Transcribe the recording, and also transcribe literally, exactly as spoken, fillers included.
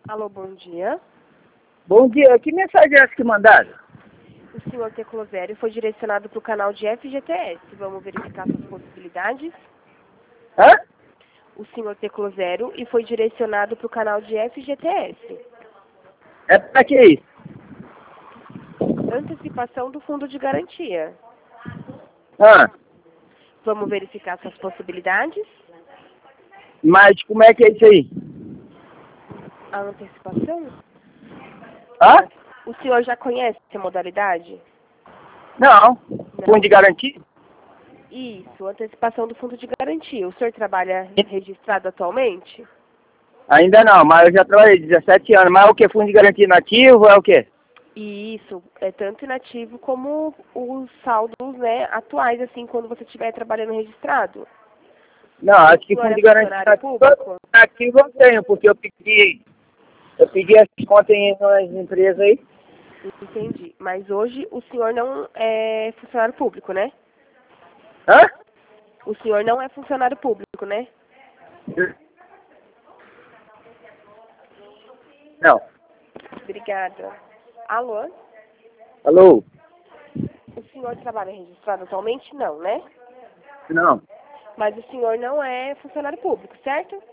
Alô, bom dia. Bom dia, que mensagem é essa que mandaram? O senhor Teclosério foi direcionado para o canal de F G T S. Vamos verificar suas possibilidades. Hã? O senhor Teclosério e foi direcionado para o canal de F G T S. É pra que isso? Antecipação do fundo de garantia. Hã? Vamos verificar suas possibilidades. Mas como é que é isso aí? A antecipação? Hã? O senhor já conhece essa modalidade? Não. Não. Fundo de garantia? Isso, antecipação do fundo de garantia. O senhor trabalha registrado atualmente? Ainda não, mas eu já trabalhei dezessete anos. Mas é o que? Fundo de garantia nativo é o quê? E isso é tanto inativo como os saldos, né, atuais, assim, quando você estiver trabalhando registrado. Não, acho que O senhor fundo é de garantia funcionário nativo, público? nativo eu tenho, porque eu pedi, eu pedi as contas em umas empresas aí. Entendi. Mas hoje o senhor não é funcionário público, né? Hã? O senhor não é funcionário público, né? Não. Obrigada. Alô? Alô? O senhor trabalha registrado atualmente? Não, né? Não. Mas o senhor não é funcionário público, certo?